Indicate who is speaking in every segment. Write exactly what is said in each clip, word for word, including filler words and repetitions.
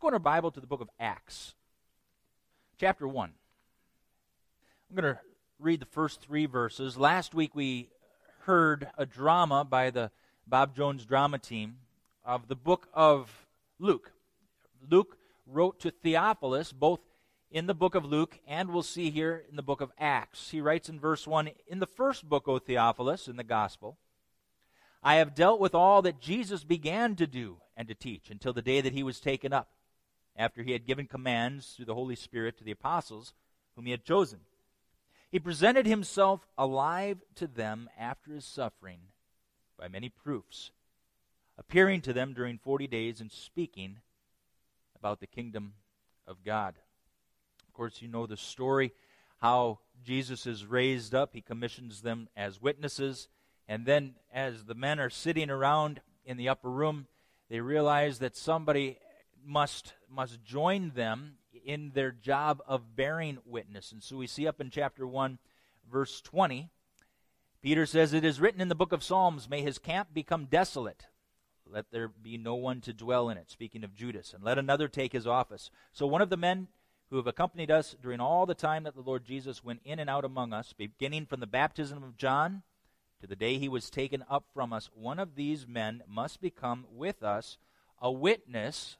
Speaker 1: open our Bible to the book of Acts, chapter one. I'm going to read the first three verses. Last week we heard a drama by the Bob Jones drama team of the book of Luke. Luke wrote to Theophilus, both in the book of Luke and we'll see here in the book of Acts. He writes in verse one, "In the first book, O Theophilus, in the gospel, I have dealt with all that Jesus began to do and to teach until the day that he was taken up, after he had given commands through the Holy Spirit to the apostles whom he had chosen. He presented himself alive to them after his suffering by many proofs, appearing to them during forty days and speaking about the kingdom of God." Of course, you know the story, how Jesus is raised up. He commissions them as witnesses. And then as the men are sitting around in the upper room, they realize that somebody must, must join them in their job of bearing witness. And so we see up in chapter one, verse twenty, Peter says, "It is written in the book of Psalms, may his camp become desolate. Let there be no one to dwell in it," speaking of Judas, "and let another take his office. So one of the men who have accompanied us during all the time that the Lord Jesus went in and out among us, beginning from the baptism of John to the day he was taken up from us, one of these men must become with us a witness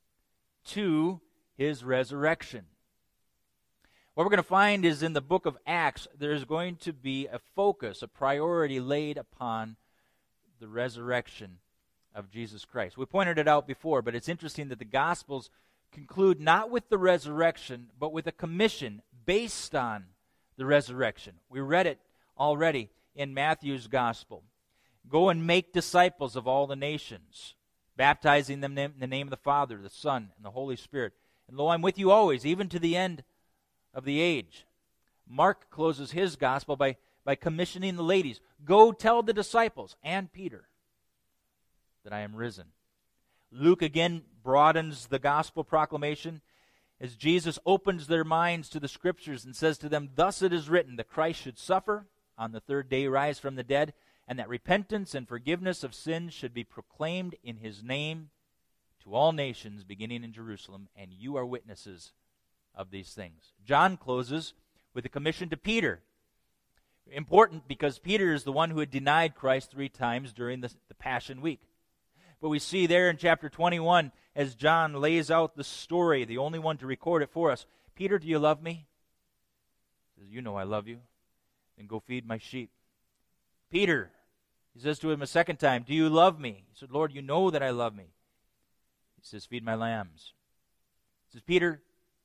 Speaker 1: to his resurrection." What we're going to find is in the book of Acts, there's going to be a focus, a priority laid upon the resurrection of Jesus Christ. We pointed it out before, but it's interesting that the Gospels conclude not with the resurrection, but with a commission based on the resurrection. We read it already in Matthew's Gospel. "Go and make disciples of all the nations, baptizing them in the name of the Father, the Son, and the Holy Spirit. And lo, I'm with you always, even to the end of the age." Mark closes his Gospel by, by commissioning the ladies. "Go tell the disciples and Peter that I am risen." Luke again broadens the gospel proclamation as Jesus opens their minds to the Scriptures and says to them, "Thus it is written, that Christ should suffer, on the third day rise from the dead, and that repentance and forgiveness of sins should be proclaimed in his name to all nations, beginning in Jerusalem, and you are witnesses of these things." John closes with a commission to Peter. Important because Peter is the one who had denied Christ three times during the, the Passion Week. But we see there in chapter twenty-one, as John lays out the story, the only one to record it for us, "Peter, do you love me?" He says, "You know I love you. Then go feed my sheep." "Peter," he says to him a second time, "do you love me?" He said, "Lord, you know that I love me." He says, "Feed my lambs." He says, "Peter,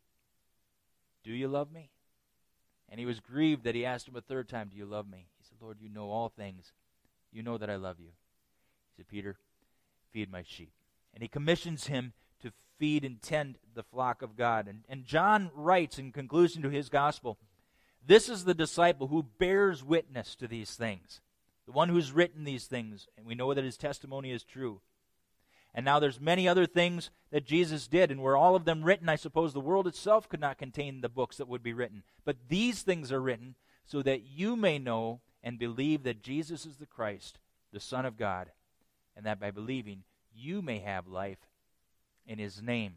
Speaker 1: do you love me?" And he was grieved that he asked him a third time, "Do you love me?" He said, "Lord, you know all things. You know that I love you." He said, "Peter, feed my sheep." And he commissions him to feed and tend the flock of God. And, and John writes in conclusion to his gospel, this is the disciple who bears witness to these things, the one who's written these things, and we know that his testimony is true. And now there's many other things that Jesus did, and were all of them written, I suppose the world itself could not contain the books that would be written. But these things are written so that you may know and believe that Jesus is the Christ, the Son of God, and that by believing you may have life in his name.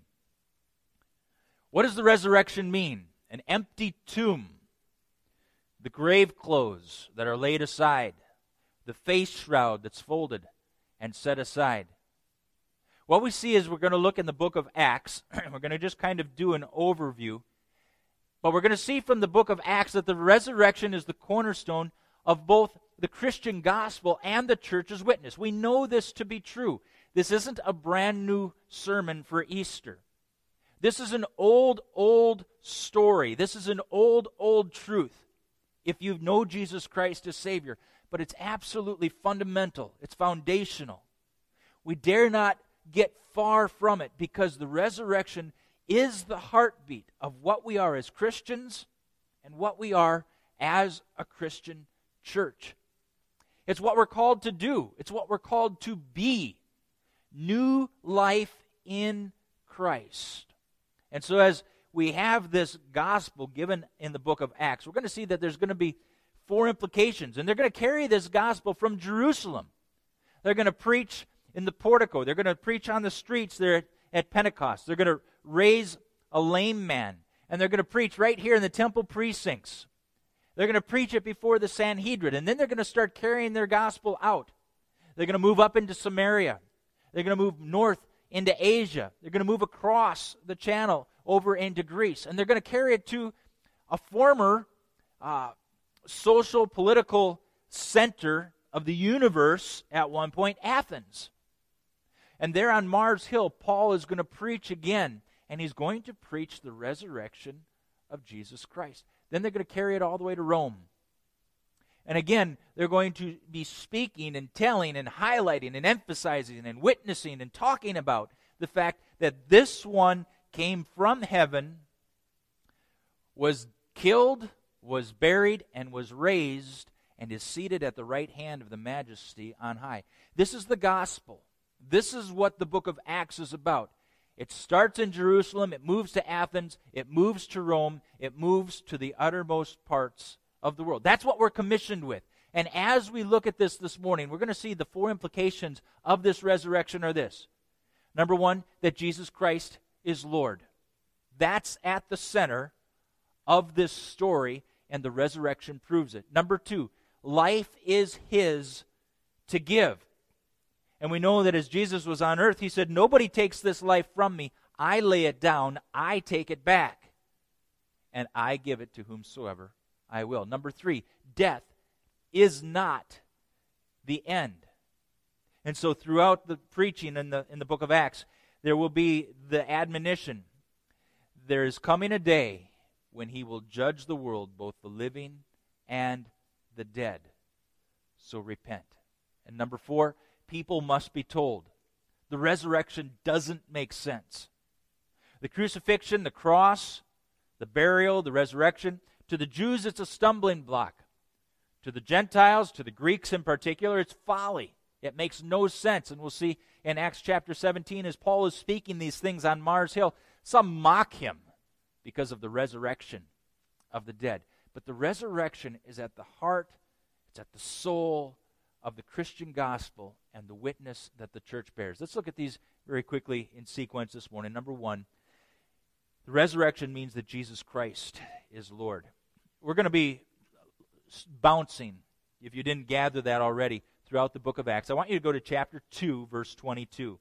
Speaker 1: What does the resurrection mean? An empty tomb, the grave clothes that are laid aside, the face shroud that's folded and set aside. What we see is we're going to look in the book of Acts. We're going to just kind of do an overview. But we're going to see from the book of Acts that the resurrection is the cornerstone of both the Christian gospel and the church's witness. We know this to be true. This isn't a brand new sermon for Easter. This is an old, old story. This is an old, old truth if you know Jesus Christ as Savior. But it's absolutely fundamental. It's foundational. We dare not get far from it because the resurrection is the heartbeat of what we are as Christians and what we are as a Christian church. It's what we're called to do. It's what we're called to be. New life in Christ. And so as we have this gospel given in the book of Acts, we're going to see that there's going to be four implications. And they're going to carry this gospel from Jerusalem. They're going to preach in the portico. They're going to preach on the streets there at, at Pentecost. They're going to raise a lame man, and they're going to preach right here in the temple precincts. They're going to preach it before the Sanhedrin, and then they're going to start carrying their gospel out. They're going to move up into Samaria. They're going to move north into Asia. They're going to move across the channel over into Greece, and they're going to carry it to a former uh, social, political center of the universe at one point, Athens. And there on Mars Hill, Paul is going to preach again, and he's going to preach the resurrection of Jesus Christ. Then they're going to carry it all the way to Rome. And again, they're going to be speaking and telling and highlighting and emphasizing and witnessing and talking about the fact that this one came from heaven, was killed, was buried, and was raised, and is seated at the right hand of the Majesty on high. This is the gospel. This is what the book of Acts is about. It starts in Jerusalem, it moves to Athens, it moves to Rome, it moves to the uttermost parts of the world. That's what we're commissioned with. And as we look at this this morning, we're going to see the four implications of this resurrection are this. Number one, that Jesus Christ is Lord. That's at the center of this story, and the resurrection proves it. Number two, life is His to give. And we know that as Jesus was on earth, He said, nobody takes this life from me. I lay it down, I take it back, and I give it to whomsoever I will. Number three, death is not the end. And so throughout the preaching in the, in the book of Acts, there will be the admonition. There is coming a day when He will judge the world, both the living and the dead. So repent. And number four, people must be told. The resurrection doesn't make sense. The crucifixion, the cross, the burial, the resurrection, to the Jews it's a stumbling block. To the Gentiles, to the Greeks in particular, it's folly. It makes no sense. And we'll see in Acts chapter seventeen, as Paul is speaking these things on Mars Hill, some mock him because of the resurrection of the dead. But the resurrection is at the heart, it's at the soul of the Christian gospel and the witness that the church bears. Let's look at these very quickly in sequence this morning. Number one, the resurrection means that Jesus Christ is Lord. We're going to be bouncing, if you didn't gather that already, throughout the book of Acts. I want you to go to chapter two, verse twenty-two.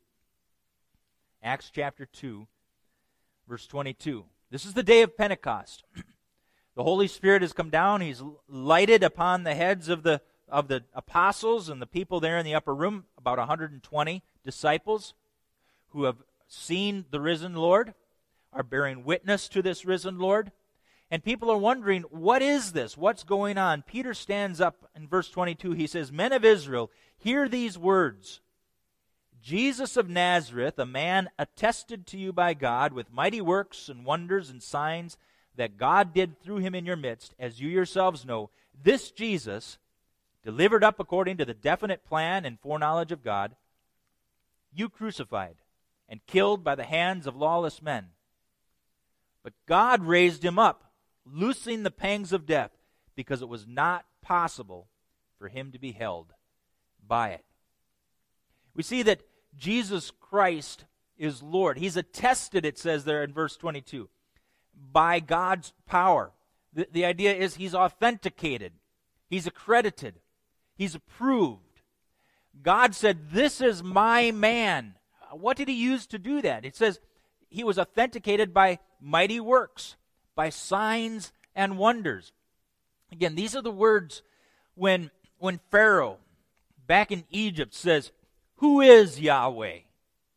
Speaker 1: Acts chapter two, verse twenty-two. This is the day of Pentecost. The Holy Spirit has come down. He's lighted upon the heads of the of the apostles and the people there in the upper room, about one hundred twenty disciples who have seen the risen Lord, are bearing witness to this risen Lord. And people are wondering, what is this? What's going on? Peter stands up in verse twenty-two. He says, Men of Israel, hear these words. Jesus of Nazareth, a man attested to you by God with mighty works and wonders and signs that God did through him in your midst, as you yourselves know, this Jesus, delivered up according to the definite plan and foreknowledge of God, you crucified and killed by the hands of lawless men. But God raised him up, loosing the pangs of death, because it was not possible for him to be held by it. We see that Jesus Christ is Lord. He's attested, it says there in verse twenty-two, by God's power. The, the idea is he's authenticated. He's accredited. He's approved. God said, this is my man. What did he use to do that? It says he was authenticated by mighty works, by signs and wonders. Again, these are the words when, when Pharaoh, back in Egypt, says, who is Yahweh? You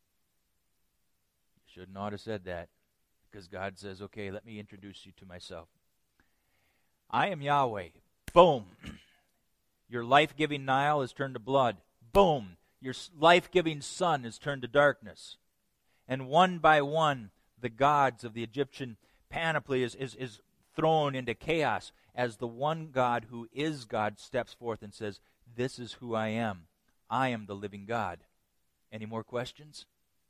Speaker 1: should not have said that, because God says, okay, let me introduce you to myself. I am Yahweh. Boom. Your life-giving Nile is turned to blood. Boom. Your life-giving sun is turned to darkness. And one by one, the gods of the Egyptian panoply is, is, is thrown into chaos as the one God who is God steps forth and says, this is who I am. I am the living God. Any more questions?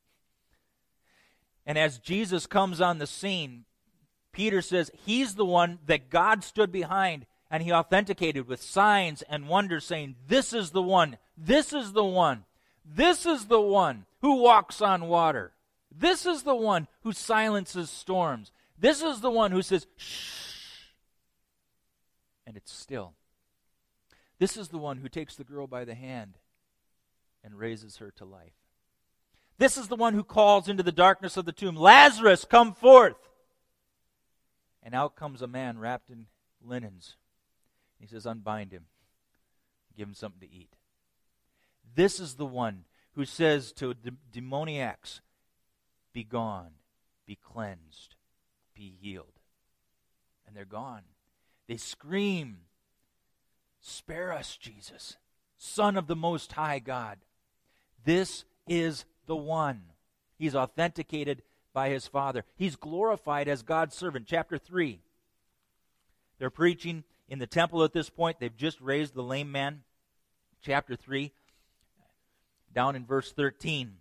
Speaker 1: And as Jesus comes on the scene, Peter says he's the one that God stood behind and he authenticated with signs and wonders, saying, this is the one, this is the one, this is the one who walks on water. This is the one who silences storms. This is the one who says, shh, and it's still. This is the one who takes the girl by the hand and raises her to life. This is the one who calls into the darkness of the tomb, Lazarus, come forth. And out comes a man wrapped in linens. He says, unbind him. Give him something to eat. This is the one who says to the demoniacs, be gone, be cleansed, be healed. And they're gone. They scream, spare us, Jesus, Son of the Most High God. This is the one. He's authenticated by his Father. He's glorified as God's servant. Chapter three. They're preaching in the temple at this point. They've just raised the lame man. Chapter three, down in verse thirteen.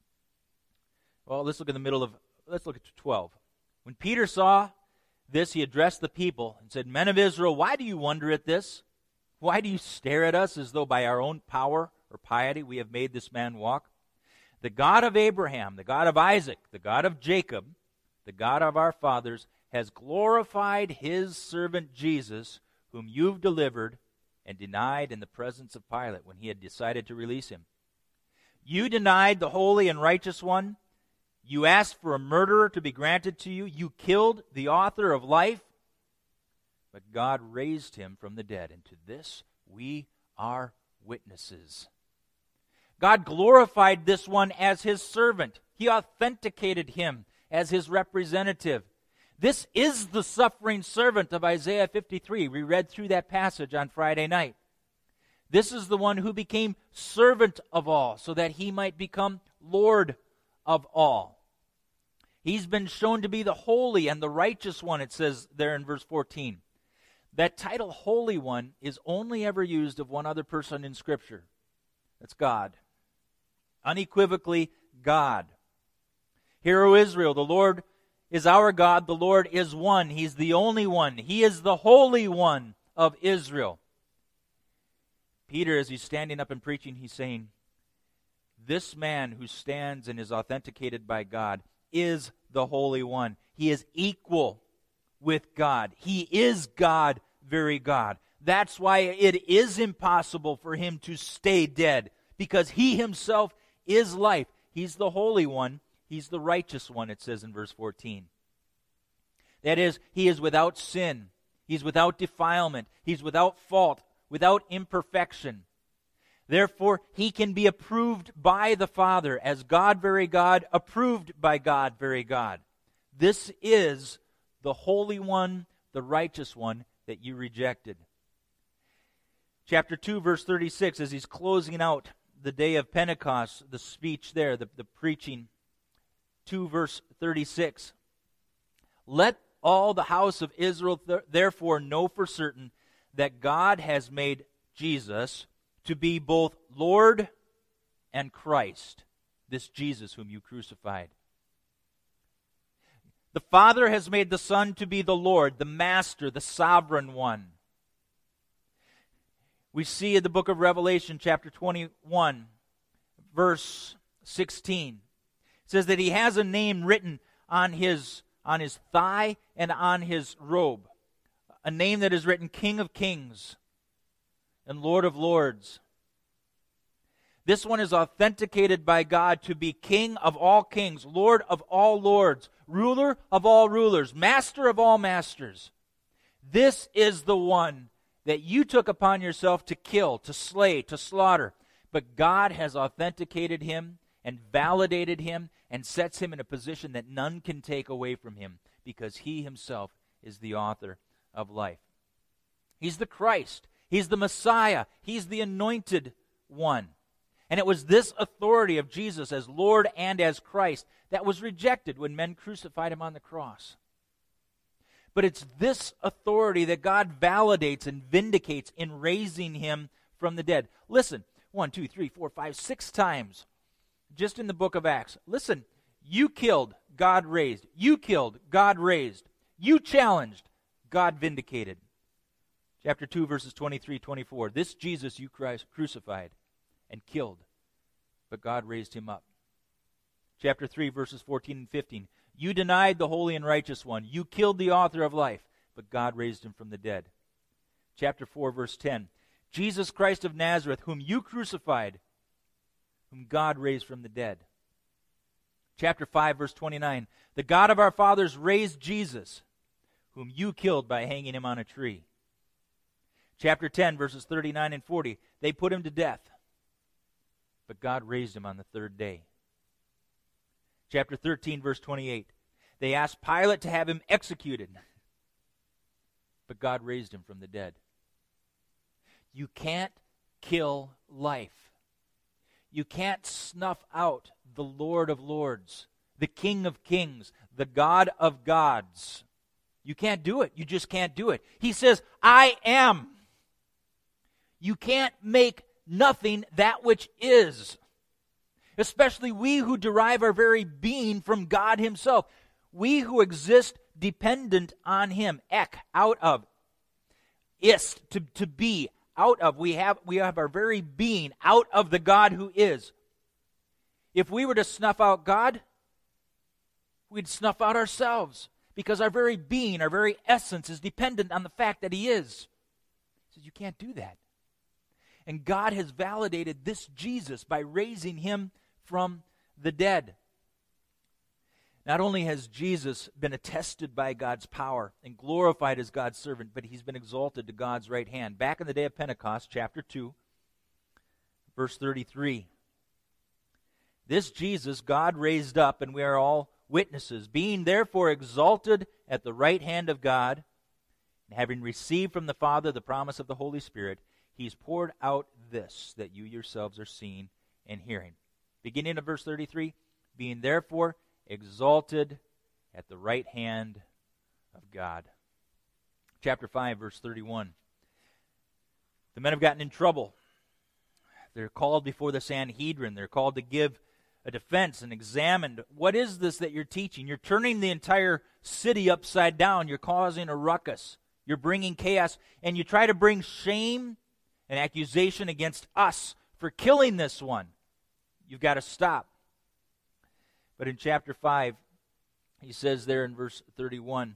Speaker 1: Well, let's look in the middle of, let's look at twelve. When Peter saw this, he addressed the people and said, men of Israel, why do you wonder at this? Why do you stare at us as though by our own power or piety we have made this man walk? The God of Abraham, the God of Isaac, the God of Jacob, the God of our fathers, has glorified his servant Jesus, whom you've delivered and denied in the presence of Pilate when he had decided to release him. You denied the holy and righteous one. You asked for a murderer to be granted to you. You killed the author of life. But God raised him from the dead, and to this we are witnesses. God glorified this one as his servant. He authenticated him as his representative. This is the suffering servant of Isaiah fifty-three. We read through that passage on Friday night. This is the one who became servant of all, so that he might become Lord of all. He's been shown to be the holy and the righteous one, it says there in verse fourteen. That title, Holy One, is only ever used of one other person in Scripture. That's God. Unequivocally, God. Hear, O Israel, the Lord is our God, the Lord is one. He's the only one. He is the Holy One of Israel. Peter, as he's standing up and preaching, he's saying, this man who stands and is authenticated by God is the Holy One. He is equal with God. He is God, very God. That's why it is impossible for him to stay dead, because he himself is life. He's the Holy One. He's the righteous one, it says in verse fourteen. That is, he is without sin. He's without defilement. He's without fault, without imperfection. Therefore, he can be approved by the Father as God, very God, approved by God, very God. This is the Holy One, the righteous one that you rejected. Chapter two, verse thirty-six, as he's closing out the day of Pentecost, the speech there, the, the preaching, two, verse thirty-six. Let all the house of Israel th- therefore know for certain that God has made Jesus to be both Lord and Christ, this Jesus whom you crucified. The Father has made the Son to be the Lord, the Master, the Sovereign One. We see in the book of Revelation, chapter twenty-one, verse sixteen. It says that he has a name written on his, on his thigh and on his robe. A name that is written King of Kings and Lord of Lords. This one is authenticated by God to be King of all kings, Lord of all lords, ruler of all rulers, master of all masters. This is the one that you took upon yourself to kill, to slay, to slaughter. But God has authenticated him and validated him and sets him in a position that none can take away from him, because he himself is the author of life. He's the Christ. He's the Messiah. He's the anointed one. And it was this authority of Jesus as Lord and as Christ that was rejected when men crucified him on the cross. But it's this authority that God validates and vindicates in raising him from the dead. Listen, one, two, three, four, five, six times, just in the book of Acts. Listen, you killed, God raised. You killed, God raised. You challenged, God vindicated. Chapter two, verses twenty-three, twenty-four. This Jesus you Christ crucified and killed, but God raised him up. Chapter three, verses fourteen and fifteen. You denied the holy and righteous one. You killed the author of life, but God raised him from the dead. Chapter four, verse ten. Jesus Christ of Nazareth, whom you crucified, whom God raised from the dead. Chapter five, verse twenty-nine. The God of our fathers raised Jesus, whom you killed by hanging him on a tree. Chapter ten, verses thirty-nine and forty. They put him to death, but God raised him on the third day. Chapter thirteen, verse twenty-eight. They asked Pilate to have him executed, but God raised him from the dead. You can't kill life. You can't snuff out the Lord of lords, the King of kings, the God of gods. You can't do it. You just can't do it. He says, I am. You can't make nothing that which is. Especially we who derive our very being from God himself. We who exist dependent on him. Ek, out of. Ist, to, to be. Out of. We have, we have our very being out of the God who is. If we were to snuff out God, we'd snuff out ourselves. Because our very being, our very essence is dependent on the fact that he is. He says, you can't do that. And God has validated this Jesus by raising him from the dead. Not only has Jesus been attested by God's power and glorified as God's servant, but he's been exalted to God's right hand. Back in the day of Pentecost, chapter two, verse thirty-three. This Jesus God raised up, and we are all witnesses, being therefore exalted at the right hand of God, and having received from the Father the promise of the Holy Spirit, he's poured out this that you yourselves are seeing and hearing. Beginning of verse thirty-three, being therefore exalted at the right hand of God. Chapter five, verse thirty-one. The men have gotten in trouble. They're called before the Sanhedrin. They're called to give a defense and examined. What is this that you're teaching? You're turning the entire city upside down. You're causing a ruckus. You're bringing chaos. And you try to bring shame and accusation against us for killing this one. You've got to stop. But in chapter five, he says there in verse thirty-one,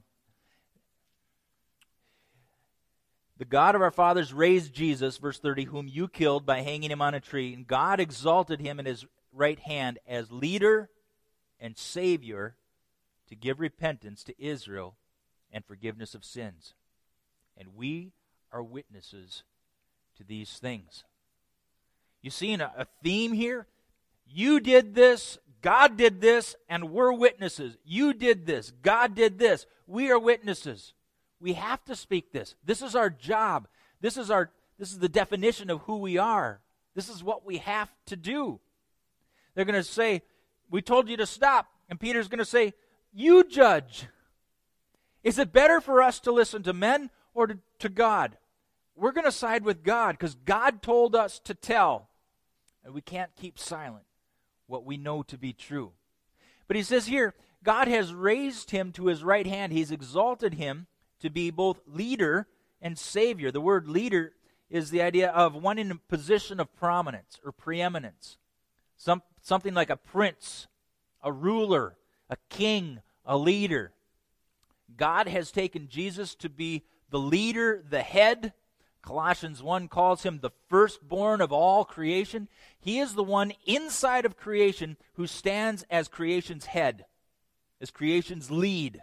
Speaker 1: the God of our fathers raised Jesus, verse thirty, whom you killed by hanging him on a tree, and God exalted him in his right hand as leader and Savior to give repentance to Israel and forgiveness of sins. And we are witnesses to these things. You see a, a theme here? You did this, God did this, and we're witnesses. You did this, God did this, we are witnesses. We have to speak this. This is our job. This is our this is the definition of who we are. This is what we have to do. They're going to say, we told you to stop. And Peter's going to say, you judge. Is it better for us to listen to men or to, to God? We're going to side with God because God told us to tell. And we can't keep silent what we know to be true. But he says here, God has raised him to his right hand. He's exalted him to be both leader and Savior. The word leader is the idea of one in a position of prominence or preeminence. Some, something like a prince, a ruler, a king, a leader. God has taken Jesus to be the leader, the head. Colossians one calls him the firstborn of all creation. He is the one inside of creation who stands as creation's head, as creation's lead.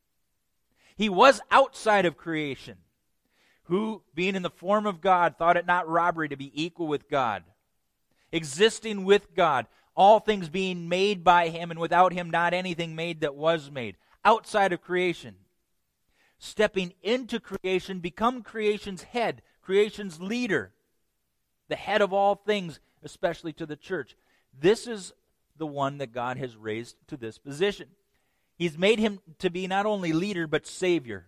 Speaker 1: He was outside of creation, who, being in the form of God, thought it not robbery to be equal with God, existing with God, all things being made by him, and without him not anything made that was made, outside of creation. Stepping into creation, become creation's head, creation's leader, the head of all things, especially to the church. This is the one that God has raised to this position. He's made him to be not only leader, but Savior.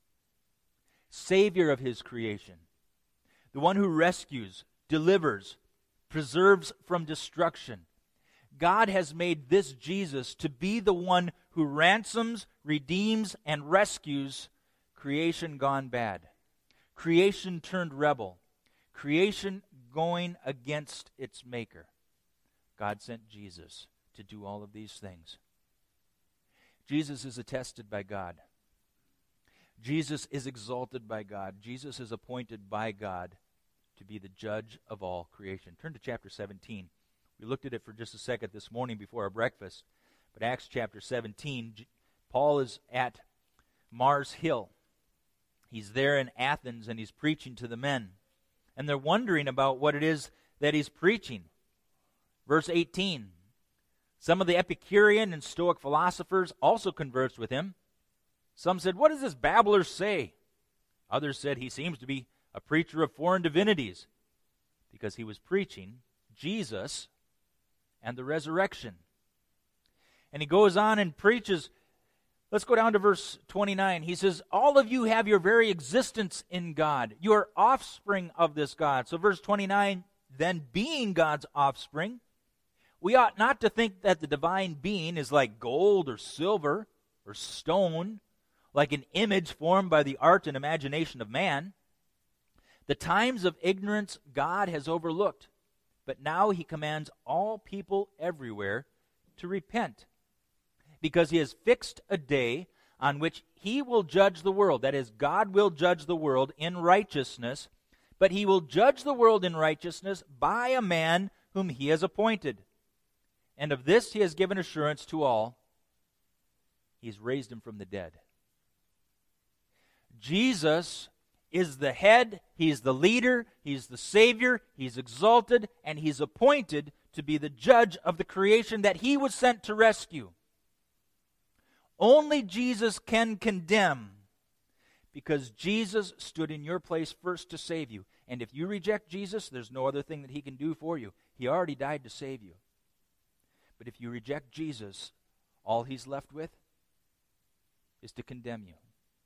Speaker 1: Savior of his creation. The one who rescues, delivers, preserves from destruction. God has made this Jesus to be the one who ransoms, redeems, and rescues creation gone bad. Creation turned rebel. Creation going against its maker. God sent Jesus to do all of these things. Jesus is attested by God. Jesus is exalted by God. Jesus is appointed by God to be the judge of all creation. Turn to chapter seventeen. We looked at it for just a second this morning before our breakfast. But Acts chapter seventeen, Paul is at Mars Hill. He's there in Athens, and he's preaching to the men. And they're wondering about what it is that he's preaching. Verse eighteen, some of the Epicurean and Stoic philosophers also conversed with him. Some said, "What does this babbler say?" Others said, "He seems to be a preacher of foreign divinities," because he was preaching Jesus and the resurrection. And he goes on and preaches. Let's go down to verse twenty-nine. He says, "All of you have your very existence in God. You are offspring of this God." So verse twenty-nine, "Then being God's offspring, we ought not to think that the divine being is like gold or silver or stone, like an image formed by the art and imagination of man. The times of ignorance God has overlooked, but now he commands all people everywhere to repent, because he has fixed a day on which he will judge the world." That is, God will judge the world in righteousness, but he will judge the world in righteousness by a man whom he has appointed. And of this he has given assurance to all. He has raised him from the dead. Jesus is the head, he's the leader, he's the Savior, he's exalted, and he's appointed to be the judge of the creation that he was sent to rescue. Only Jesus can condemn, because Jesus stood in your place first to save you. And if you reject Jesus, there's no other thing that he can do for you. He already died to save you. But if you reject Jesus, all he's left with is to condemn you.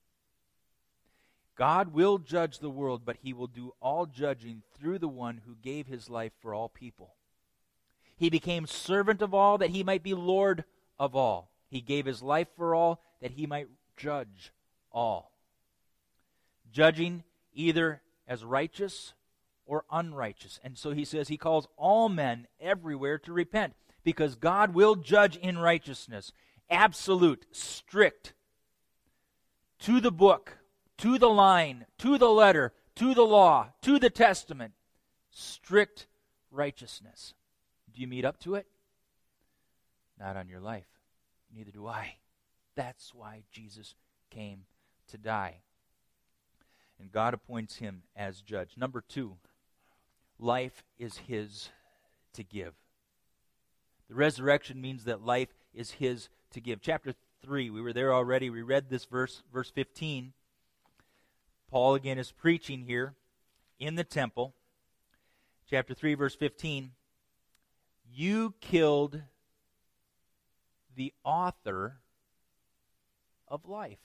Speaker 1: God will judge the world, but he will do all judging through the one who gave his life for all people. He became servant of all that he might be Lord of all. He gave his life for all that he might judge all. Judging either as righteous or unrighteous. And so he says he calls all men everywhere to repent, because God will judge in righteousness. Absolute, strict, to the book, to the line, to the letter, to the law, to the testament. Strict righteousness. Do you meet up to it? Not on your life. Neither do I. That's why Jesus came to die. And God appoints him as judge. Number two, life is his to give. The resurrection means that life is his to give. Chapter three, we were there already. We read this verse, verse fifteen. Paul again is preaching here in the temple. Chapter three, verse fifteen. You killed the author of life.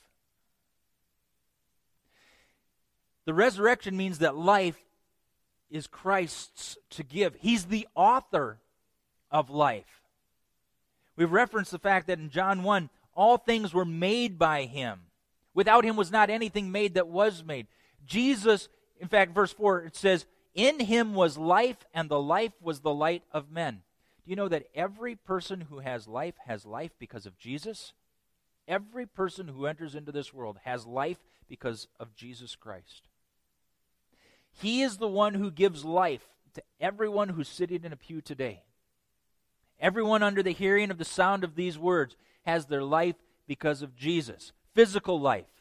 Speaker 1: The resurrection means that life is Christ's to give. He's the author of life. We've referenced the fact that in John one, all things were made by him. Without him was not anything made that was made. Jesus, in fact, verse four, it says, "In him was life, and the life was the light of men." Do you know that every person who has life has life because of Jesus? Every person who enters into this world has life because of Jesus Christ. He is the one who gives life to everyone who's sitting in a pew today. Everyone under the hearing of the sound of these words has their life because of Jesus. Physical life.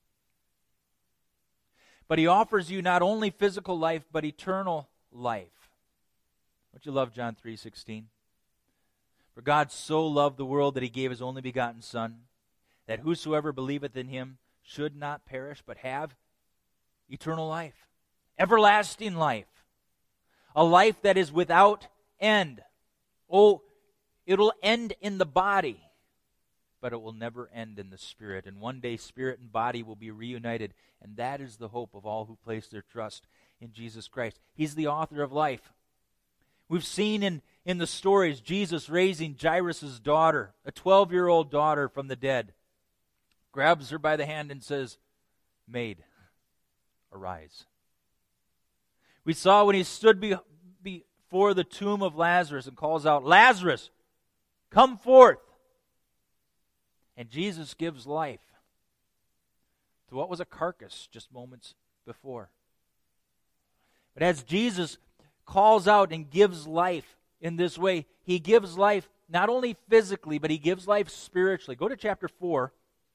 Speaker 1: But he offers you not only physical life, but eternal life. Don't you love John three sixteen? For God so loved the world that he gave his only begotten Son, that whosoever believeth in him should not perish, but have eternal life. Everlasting life. A life that is without end. Oh, it'll end in the body, but it will never end in the spirit. And one day spirit and body will be reunited, and that is the hope of all who place their trust in Jesus Christ. He's the author of life. We've seen in, in the stories Jesus raising Jairus' daughter, a twelve-year-old daughter from the dead, grabs her by the hand and says, "Maid, arise." We saw when he stood be, before the tomb of Lazarus and calls out, "Lazarus, come forth. And Jesus gives life to what was a carcass just moments before. But as Jesus calls out and gives life in this way, he gives life not only physically, but he gives life spiritually. Go to chapter four,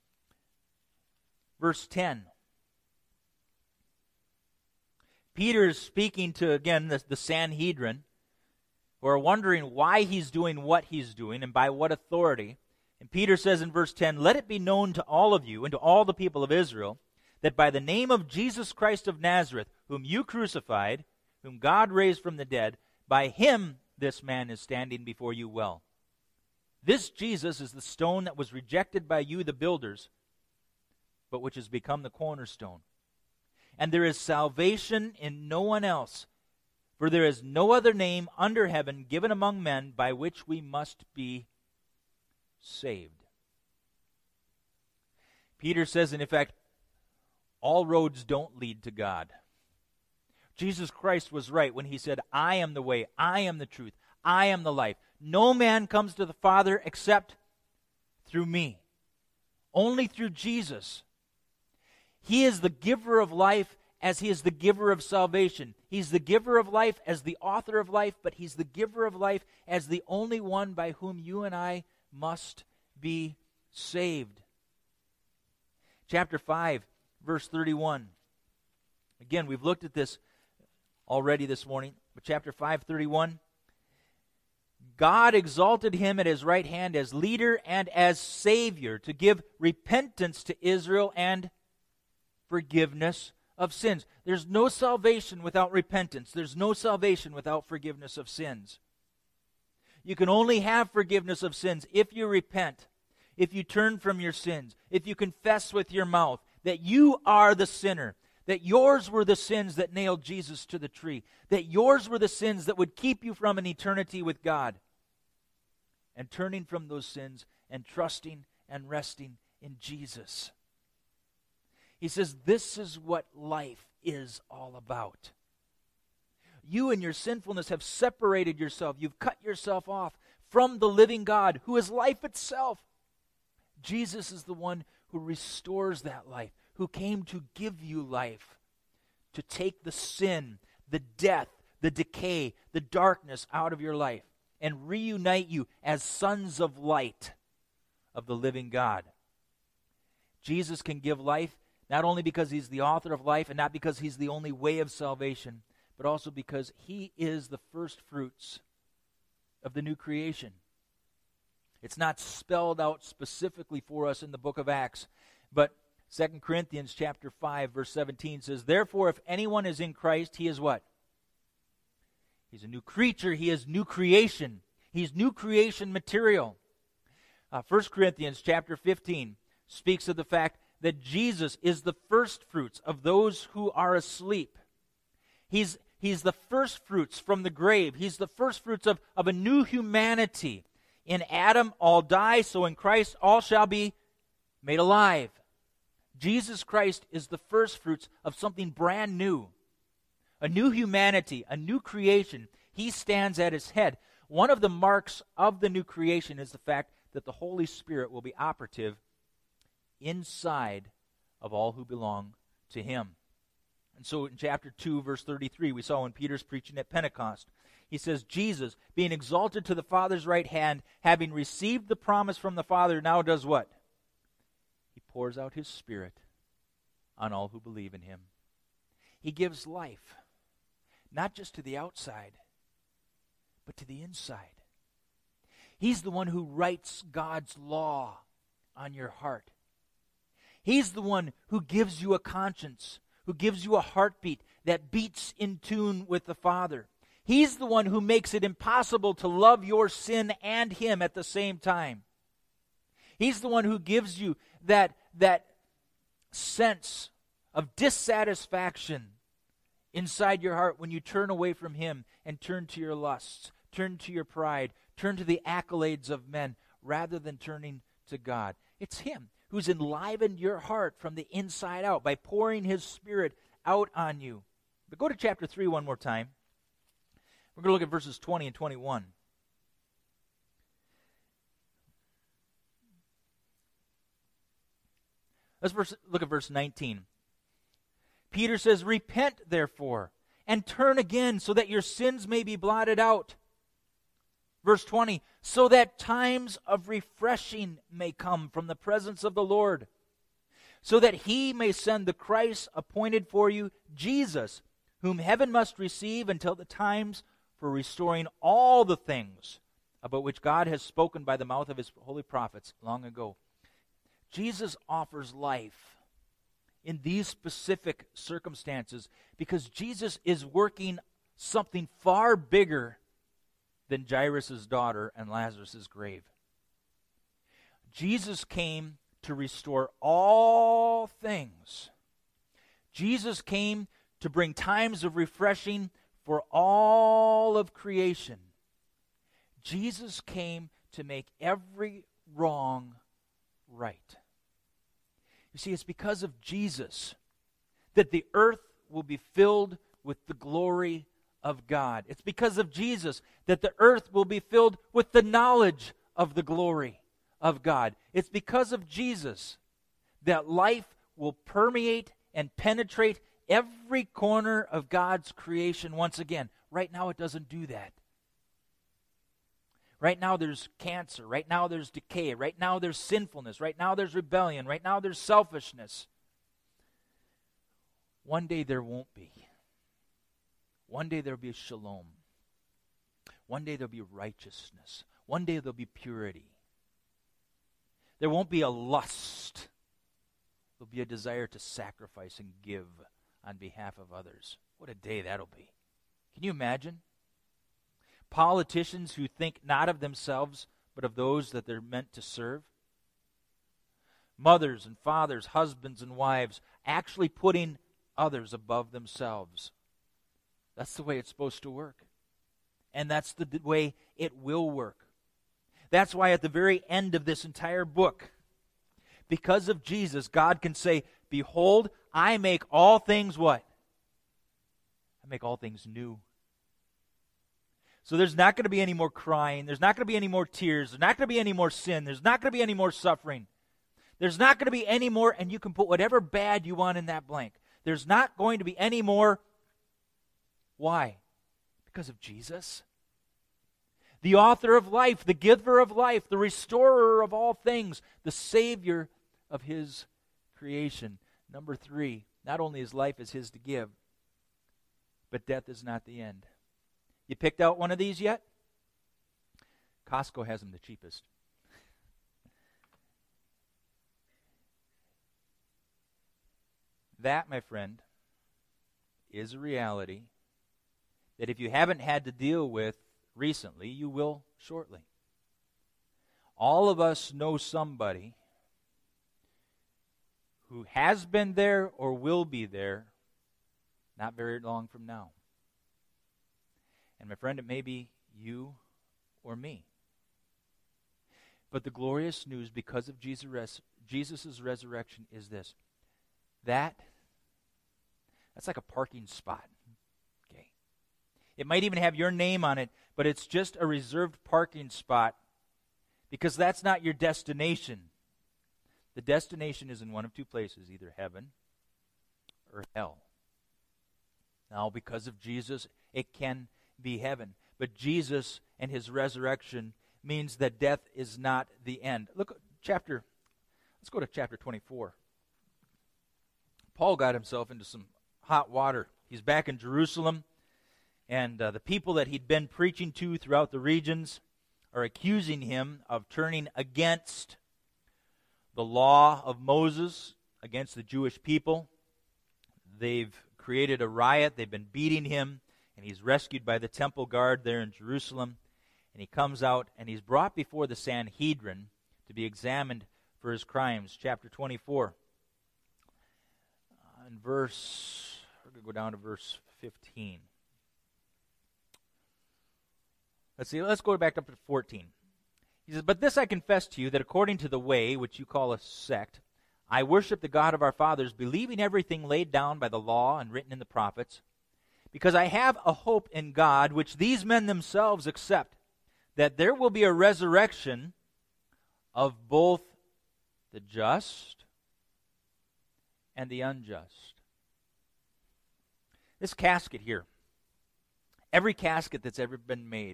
Speaker 1: verse ten. Peter is speaking to, again, the, the Sanhedrin, who are wondering why he's doing what he's doing and by what authority. And Peter says in verse ten, "Let it be known to all of you and to all the people of Israel that by the name of Jesus Christ of Nazareth, whom you crucified, whom God raised from the dead, by him this man is standing before you well. This Jesus is the stone that was rejected by you, the builders, but which has become the cornerstone. And there is salvation in no one else, for there is no other name under heaven given among men by which we must be saved." Peter says, in effect, all roads don't lead to God. Jesus Christ was right when he said, "I am the way, I am the truth, I am the life. No man comes to the Father except through me." Only through Jesus. He is the giver of life as he is the giver of salvation. He's the giver of life as the author of life, but he's the giver of life as the only one by whom you and I must be saved. Chapter five, verse thirty-one. Again, we've looked at this already this morning, but chapter five, thirty-one. God exalted him at his right hand as leader and as Savior to give repentance to Israel and forgiveness of sins. There's no salvation without repentance. There's no salvation without forgiveness of sins. You can only have forgiveness of sins if you repent, if you turn from your sins, if you confess with your mouth that you are the sinner, that yours were the sins that nailed Jesus to the tree, that yours were the sins that would keep you from an eternity with God. And turning from those sins and trusting and resting in Jesus. He says this is what life is all about. You and your sinfulness have separated yourself. You've cut yourself off from the living God who is life itself. Jesus is the one who restores that life, who came to give you life, to take the sin, the death, the decay, the darkness out of your life and reunite you as sons of light of the living God. Jesus can give life not only because he's the author of life and not because he's the only way of salvation, but also because he is the first fruits of the new creation. It's not spelled out specifically for us in the book of Acts, but Second Corinthians chapter five, verse seventeen says, "Therefore, if anyone is in Christ, he is what? He's a new creature. He is new creation. He's new creation material." Uh, First Corinthians chapter fifteen speaks of the fact that Jesus is the first fruits of those who are asleep. He's, he's the first fruits from the grave. He's the first fruits of, of a new humanity. In Adam all die, so in Christ all shall be made alive. Jesus Christ is the first fruits of something brand new. A new humanity, a new creation. He stands at his head. One of the marks of the new creation is the fact that the Holy Spirit will be operative inside of all who belong to him. And so in chapter two, verse thirty-three, we saw when Peter's preaching at Pentecost, he says, "Jesus, being exalted to the Father's right hand, having received the promise from the Father, now does what? He pours out his Spirit on all who believe in him." He gives life, not just to the outside, but to the inside. He's the one who writes God's law on your heart. He's the one who gives you a conscience, who gives you a heartbeat that beats in tune with the Father. He's the one who makes it impossible to love your sin and him at the same time. He's the one who gives you that, that sense of dissatisfaction inside your heart when you turn away from him and turn to your lusts, turn to your pride, turn to the accolades of men rather than turning to God. It's him who's enlivened your heart from the inside out by pouring his Spirit out on you. But go to chapter three one more time. We're going to look at verses twenty and twenty-one. Let's verse, look at verse nineteen. Peter says, "Repent, therefore, and turn again, so that your sins may be blotted out." Verse twenty, "So that times of refreshing may come from the presence of the Lord, so that he may send the Christ appointed for you, Jesus, whom heaven must receive until the times for restoring all the things about which God has spoken by the mouth of his holy prophets long ago." Jesus offers life in these specific circumstances because Jesus is working something far bigger than Jairus' daughter and Lazarus' grave. Jesus came to restore all things. Jesus came to bring times of refreshing for all of creation. Jesus came to make every wrong right. You see, it's because of Jesus that the earth will be filled with the glory of God. It's because of Jesus that the earth will be filled with the knowledge of the glory of God. It's because of Jesus that life will permeate and penetrate every corner of God's creation once again. Right now it doesn't do that. Right now there's cancer. Right now there's decay. Right now there's sinfulness. Right now there's rebellion. Right now there's selfishness. One day there won't be. One day there'll be a shalom. One day there'll be righteousness. One day there'll be purity. There won't be a lust. There'll be a desire to sacrifice and give on behalf of others. What a day that'll be. Can you imagine? Politicians who think not of themselves, but of those that they're meant to serve. Mothers and fathers, husbands and wives, actually putting others above themselves. That's the way it's supposed to work. And that's the way it will work. That's why at the very end of this entire book, because of Jesus, God can say, "Behold, I make all things" what? I make all things new. So there's not going to be any more crying. There's not going to be any more tears. There's not going to be any more sin. There's not going to be any more suffering. There's not going to be any more, and you can put whatever bad you want in that blank. There's not going to be any more. Why? Because of Jesus. The author of life, the giver of life, the restorer of all things, the Savior of his creation. Number three, not only is life is his to give, but death is not the end. You picked out one of these yet? Costco has them the cheapest. That, my friend, is a reality that if you haven't had to deal with recently, you will shortly. All of us know somebody who has been there or will be there not very long from now. And my friend, it may be you or me. But the glorious news, because of Jesus' Jesus' resurrection, is this. That, that's like a parking spot. Okay. It might even have your name on it, but it's just a reserved parking spot because that's not your destination. The destination is in one of two places, either heaven or hell. Now, because of Jesus, it can be heaven. But Jesus and his resurrection means that death is not the end. Look at chapter, let's go to chapter twenty-four. Paul got himself into some hot water. He's back in Jerusalem, and uh, the people that he'd been preaching to throughout the regions are accusing him of turning against the law of Moses, against the Jewish people. They've created a riot. They've been beating him. And he's rescued by the temple guard there in Jerusalem. And he comes out and he's brought before the Sanhedrin to be examined for his crimes. Chapter twenty-four. Uh, in verse, we're going to go down to verse fifteen. Let's see, let's go back up to fourteen. He says, "But this I confess to you, that according to the way, which you call a sect, I worship the God of our fathers, believing everything laid down by the law and written in the prophets, because I have a hope in God, which these men themselves accept, that there will be a resurrection of both the just and the unjust. This casket here, every casket that's ever been made,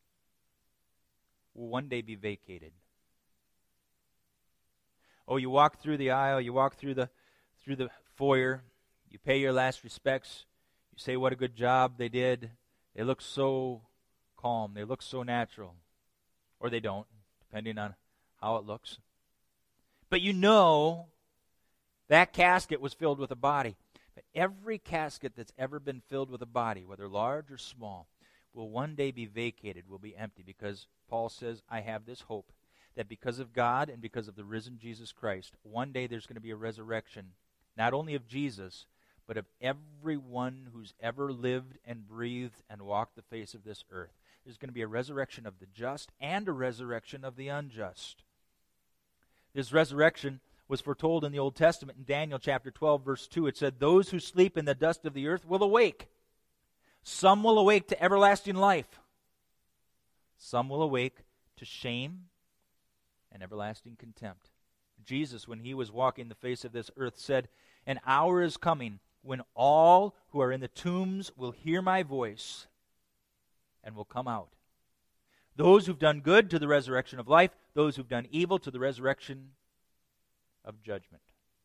Speaker 1: will one day be vacated. Oh, you walk through the aisle, you walk through the through the foyer, you pay your last respects, you say what a good job they did. They look so calm, they look so natural. Or they don't, depending on how it looks. But you know that casket was filled with a body. But every casket that's ever been filled with a body, whether large or small, will one day be vacated, will be empty, because Paul says, I have this hope that because of God and because of the risen Jesus Christ, one day there's going to be a resurrection, not only of Jesus, but of everyone who's ever lived and breathed and walked the face of this earth. There's going to be a resurrection of the just and a resurrection of the unjust. This resurrection was foretold in the Old Testament in Daniel chapter twelve, verse two. It said, those who sleep in the dust of the earth will awake. Some will awake to everlasting life. Some will awake to shame and everlasting contempt. Jesus, when he was walking the face of this earth, said, an hour is coming when all who are in the tombs will hear my voice and will come out. Those who've done good to the resurrection of life, those who've done evil to the resurrection of judgment.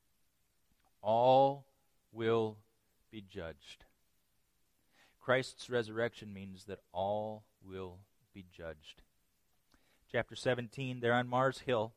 Speaker 1: All will be judged. Christ's resurrection means that all will be judged. Chapter seventeen, there on Mars Hill,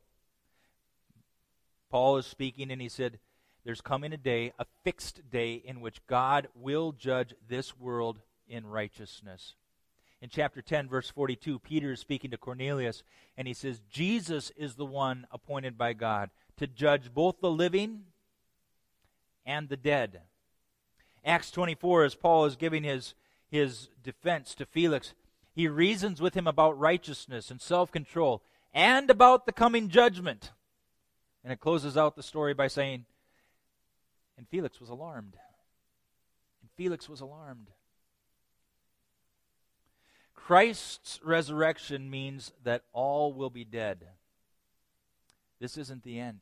Speaker 1: Paul is speaking and he said, there's coming a day, a fixed day, in which God will judge this world in righteousness. In chapter ten, verse forty-two, Peter is speaking to Cornelius, and he says, Jesus is the one appointed by God to judge both the living and the dead. Acts twenty-four, as Paul is giving his, his defense to Felix, he reasons with him about righteousness and self-control and about the coming judgment. And it closes out the story by saying, and Felix was alarmed. And Felix was alarmed. Christ's resurrection means that all will be dead. This isn't the end.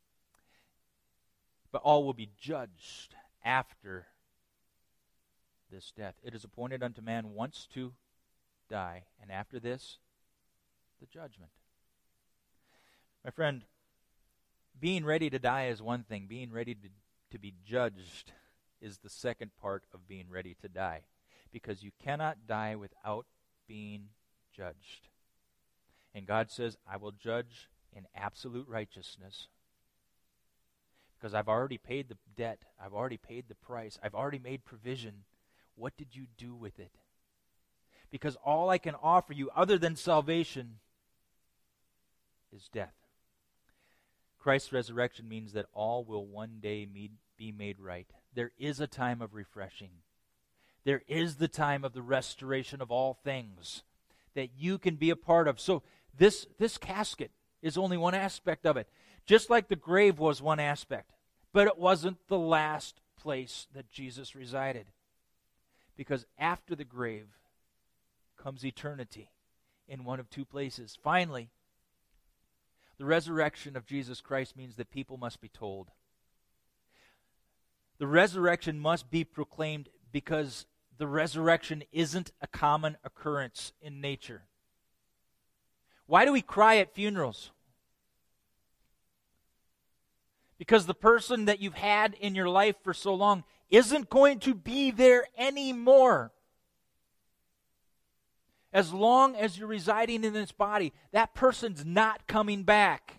Speaker 1: But all will be judged after this death. It is appointed unto man once to die, and after this, the judgment. My friend, being ready to die is one thing. Being ready to, to be judged is the second part of being ready to die. Because you cannot die without being judged. And God says, I will judge in absolute righteousness. Because I've already paid the debt. I've already paid the price. I've already made provision. What did you do with it? Because all I can offer you other than salvation is death. Christ's resurrection means that all will one day be made right. There is a time of refreshing. There is the time of the restoration of all things that you can be a part of. So this, this casket is only one aspect of it. Just like the grave was one aspect. But it wasn't the last place that Jesus resided. Because after the grave comes eternity in one of two places. Finally, the resurrection of Jesus Christ means that people must be told. The resurrection must be proclaimed because the resurrection isn't a common occurrence in nature. Why do we cry at funerals? Because the person that you've had in your life for so long isn't going to be there anymore. As long as you're residing in this body, that person's not coming back.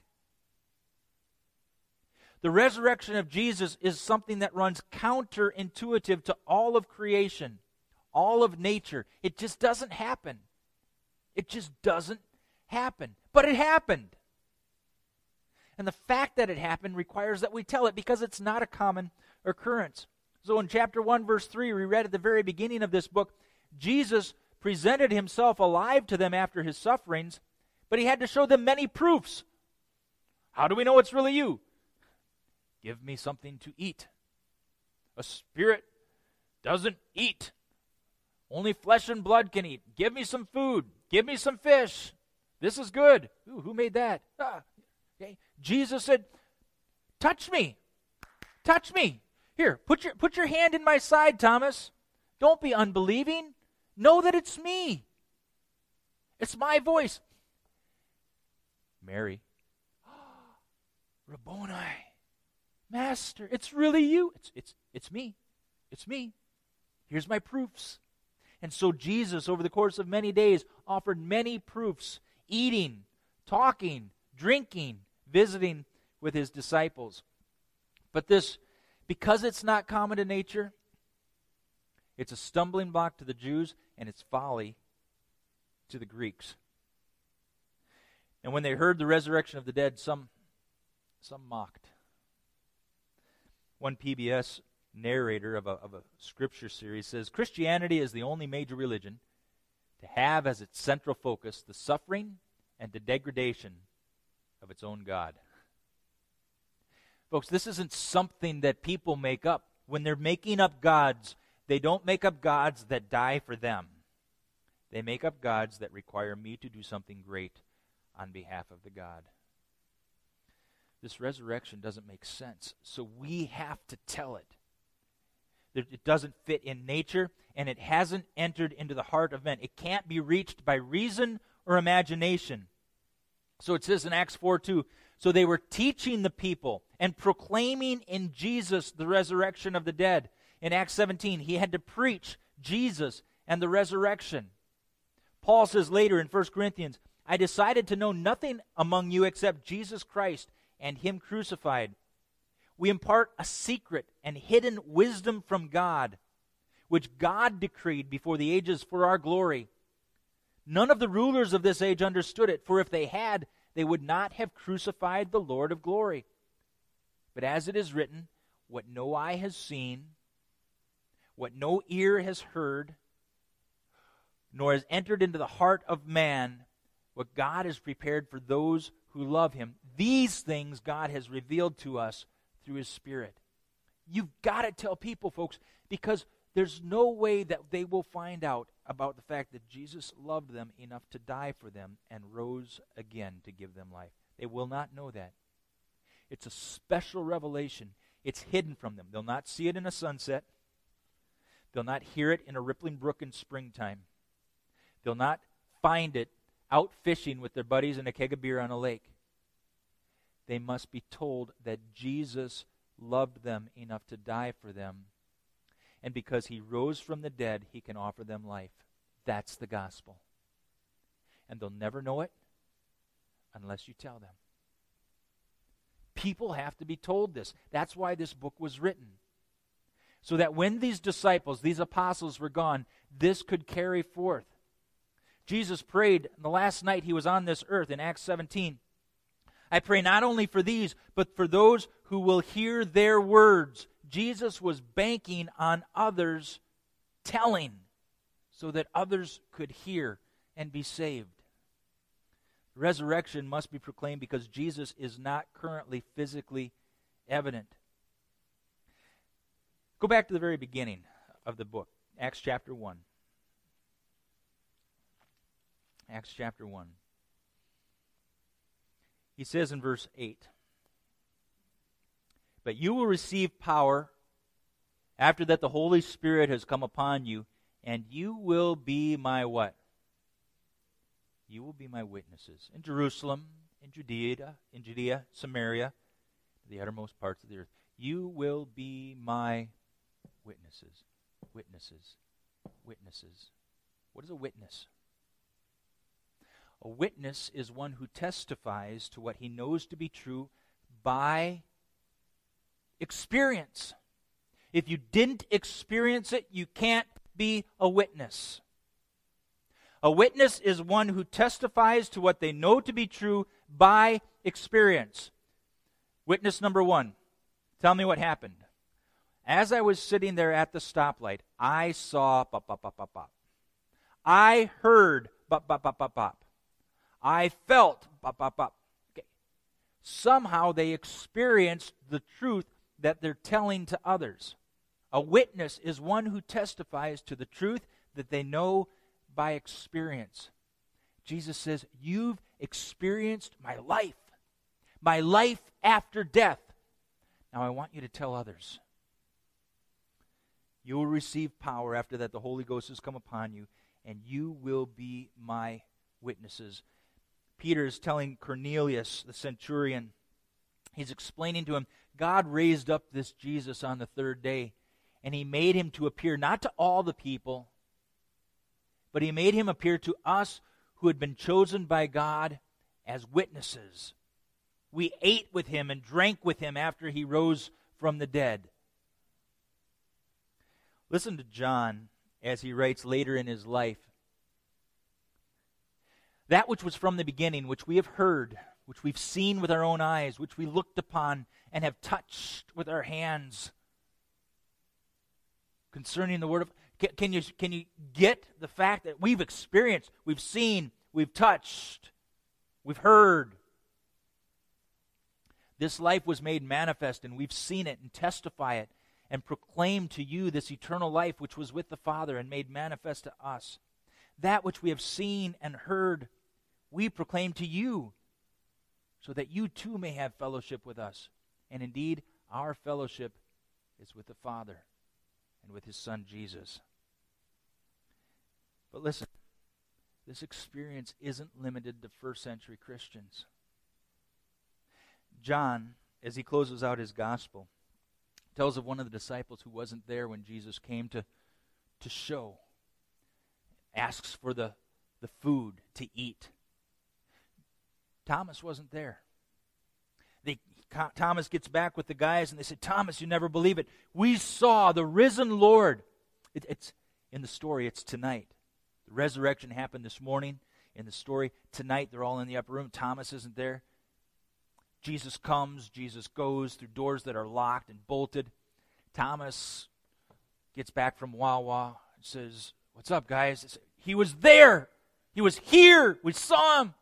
Speaker 1: The resurrection of Jesus is something that runs counterintuitive to all of creation, all of nature. It just doesn't happen. It just doesn't happen. But it happened. And the fact that it happened requires that we tell it because it's not a common occurrence. So in chapter one, verse three, we read at the very beginning of this book, Jesus presented himself alive to them after his sufferings, but he had to show them many proofs. How do we know it's really you? Give me something to eat. A spirit doesn't eat. Only flesh and blood can eat. Give me some food. Give me some fish. This is good. Ooh, who made that? Ah, okay. Jesus said, touch me. touch me. Here, put your, put your hand in my side, Thomas. Don't be unbelieving. Know that it's me. It's my voice. Mary, Rabboni, Master, it's really you. It's, it's, it's me. It's me. Here's my proofs. And so Jesus, over the course of many days, offered many proofs, eating, talking, drinking, visiting with his disciples. But this, because it's not common to nature, it's a stumbling block to the Jews, and it's folly to the Greeks. And when they heard the resurrection of the dead, some, some mocked. One P B S narrator of a, of a scripture series says, Christianity is the only major religion to have as its central focus the suffering and the degradation of its own God. Folks, this isn't something that people make up. When they're making up gods, they don't make up gods that die for them. They make up gods that require me to do something great on behalf of the God. This resurrection doesn't make sense, so we have to tell it. It doesn't fit in nature, and it hasn't entered into the heart of men. It can't be reached by reason or imagination. So it says in Acts four two, so they were teaching the people and proclaiming in Jesus the resurrection of the dead. In Acts seventeen, he had to preach Jesus and the resurrection. Paul says later in First Corinthians, I decided to know nothing among you except Jesus Christ and him crucified. We impart a secret and hidden wisdom from God, which God decreed before the ages for our glory. None of the rulers of this age understood it, for if they had, they would not have crucified the Lord of glory. But as it is written, what no eye has seen, what no ear has heard, nor has entered into the heart of man, what God has prepared for those who love him, these things God has revealed to us through his Spirit. You've got to tell people, folks, because there's no way that they will find out about the fact that Jesus loved them enough to die for them and rose again to give them life. They will not know that. It's a special revelation. It's hidden from them. They'll not see it in a sunset. They'll not hear it in a rippling brook in springtime. They'll not find it out fishing with their buddies in a keg of beer on a lake. They must be told that Jesus loved them enough to die for them. And because he rose from the dead, he can offer them life. That's the gospel. And they'll never know it unless you tell them. People have to be told this. That's why this book was written. So that when these disciples, these apostles were gone, this could carry forth. Jesus prayed the last night he was on this earth in Acts seventeen. I pray not only for these, but for those who will hear their words. Jesus was banking on others telling so that others could hear and be saved. Resurrection must be proclaimed because Jesus is not currently physically evident. Go back to the very beginning of the book, Acts chapter one. Acts chapter one. He says in verse eight, but you will receive power after that the Holy Spirit has come upon you, and you will be my what? You will be my witnesses in Jerusalem, in Judea, in Judea, Samaria, the uttermost parts of the earth. You will be my witnesses, witnesses, witnesses. What is a witness? A witness is one who testifies to what he knows to be true by experience. If you didn't experience it, you can't be a witness. A witness is one who testifies to what they know to be true by experience. Witness number one. Tell me what happened. As I was sitting there at the stoplight, I saw pop, pop, pop, pop, pop. I heard pop, pop, pop, pop, pop. I felt pop, pop, pop. Okay. Somehow they experienced the truth that they're telling to others. A witness is one who testifies to the truth that they know by experience. Jesus says, you've experienced my life, my life after death. Now I want you to tell others. You will receive power after that the Holy Ghost has come upon you, and you will be my witnesses. Peter is telling Cornelius, the centurion, he's explaining to him, God raised up this Jesus on the third day, and he made him to appear not to all the people, but he made him appear to us who had been chosen by God as witnesses. We ate with him and drank with him after he rose from the dead. Listen to John as he writes later in his life. That which was from the beginning, which we have heard, which we've seen with our own eyes, which we looked upon and have touched with our hands. Concerning the word of... Can, can you, can you get the fact that we've experienced, we've seen, we've touched, we've heard? This life was made manifest, and we've seen it and testify it and proclaim to you this eternal life which was with the Father and made manifest to us. That which we have seen and heard, we proclaim to you, so that you too may have fellowship with us. And indeed, our fellowship is with the Father and with his Son Jesus. But listen, this experience isn't limited to first century Christians. John, as he closes out his gospel, tells of one of the disciples who wasn't there when Jesus came to, to show, asks for the, the food to eat. Thomas wasn't there. They, Thomas gets back with the guys and they say, Thomas, you never believe it. We saw the risen Lord. It, it's in the story, it's tonight. The resurrection happened this morning. In the story, tonight they're all in the upper room. Thomas isn't there. Jesus comes, Jesus goes through doors that are locked and bolted. Thomas gets back from Wawa and says, what's up, guys? He was there. He was here. We saw him.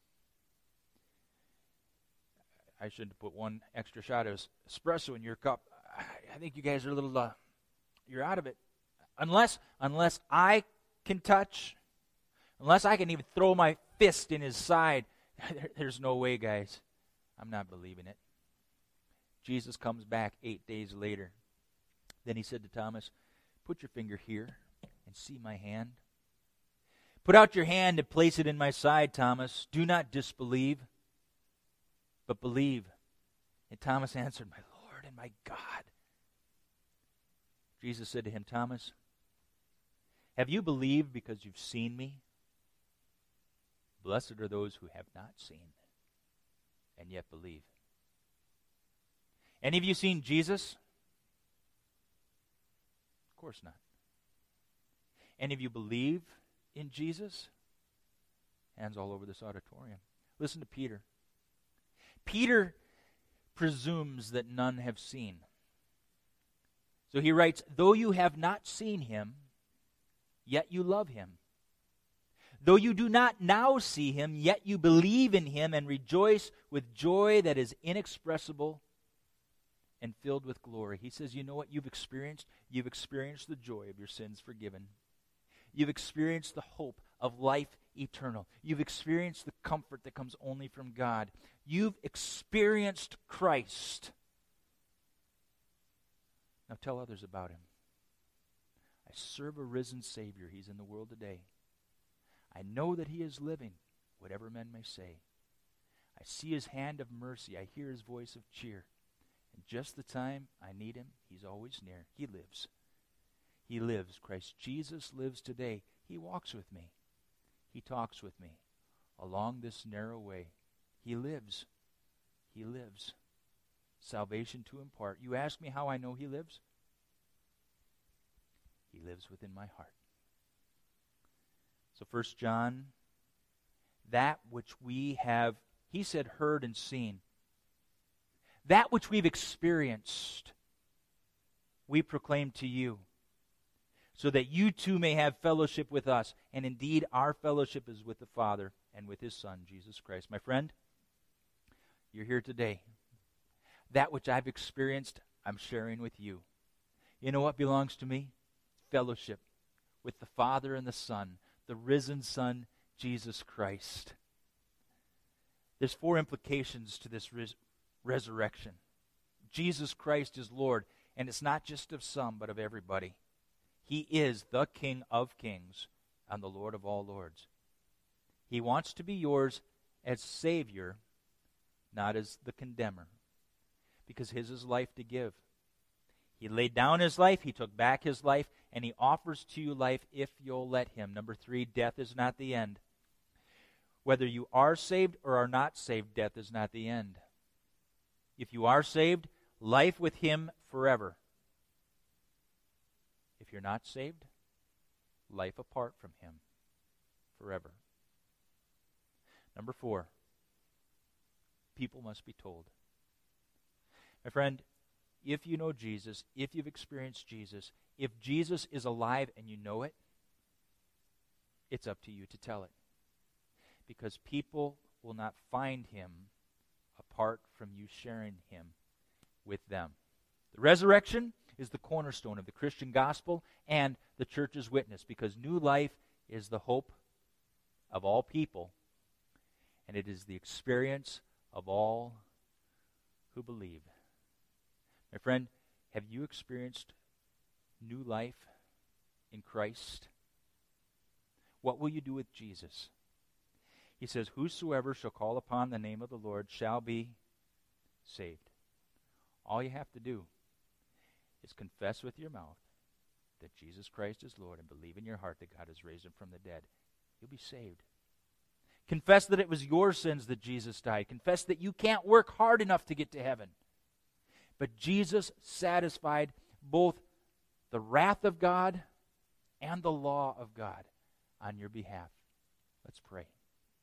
Speaker 1: I shouldn't put one extra shot of espresso in your cup. I think you guys are a little, uh, you're out of it. Unless, unless I can touch, unless I can even throw my fist in his side, there, there's no way, guys. I'm not believing it. Jesus comes back eight days later. Then he said to Thomas, put your finger here and see my hand. Put out your hand and place it in my side, Thomas. Do not disbelieve, but believe. And Thomas answered, my Lord and my God. Jesus said to him, Thomas, have you believed because you've seen me? Blessed are those who have not seen and yet believe. Any of you seen Jesus? Of course not. Any of you believe in Jesus? Hands all over this auditorium. Listen to Peter. Peter presumes that none have seen. So he writes, though you have not seen him, yet you love him. Though you do not now see him, yet you believe in him and rejoice with joy that is inexpressible and filled with glory. He says, you know what you've experienced? You've experienced the joy of your sins forgiven. You've experienced the hope of life eternal. You've experienced the comfort that comes only from God. You've experienced Christ. Now tell others about him. I serve a risen Savior. He's in the world today. I know that he is living, whatever men may say. I see his hand of mercy. I hear his voice of cheer. And just the time I need him, he's always near. He lives. He lives. Christ Jesus lives today. He walks with me. He talks with me along this narrow way. He lives. He lives. Salvation to impart. You ask me how I know he lives? He lives within my heart. So First John, that which we have, he said, heard and seen, that which we've experienced, we proclaim to you, so that you too may have fellowship with us. And indeed, our fellowship is with the Father and with his Son, Jesus Christ. My friend, you're here today. That which I've experienced, I'm sharing with you. You know what belongs to me? Fellowship with the Father and the Son, the risen Son, Jesus Christ. There's four implications to this res- resurrection. Jesus Christ is Lord. And it's not just of some, but of everybody. He is the King of kings and the Lord of all lords. He wants to be yours as Savior, not as the condemner, because his is life to give. He laid down his life, he took back his life, and he offers to you life if you'll let him. Number three, death is not the end. Whether you are saved or are not saved, death is not the end. If you are saved, life with him forever. If you're not saved, life apart from him forever. Number four, people must be told. My friend, if you know Jesus, if you've experienced Jesus, if Jesus is alive and you know it, it's up to you to tell it. Because people will not find him apart from you sharing him with them. The resurrection is the cornerstone of the Christian gospel and the church's witness, because new life is the hope of all people, and it is the experience of all who believe. My friend, have you experienced new life in Christ? What will you do with Jesus? He says, whosoever shall call upon the name of the Lord shall be saved. All you have to do is confess with your mouth that Jesus Christ is Lord and believe in your heart that God has raised him from the dead. You'll be saved. Confess that it was your sins that Jesus died. Confess that you can't work hard enough to get to heaven. But Jesus satisfied both the wrath of God and the law of God on your behalf. Let's pray.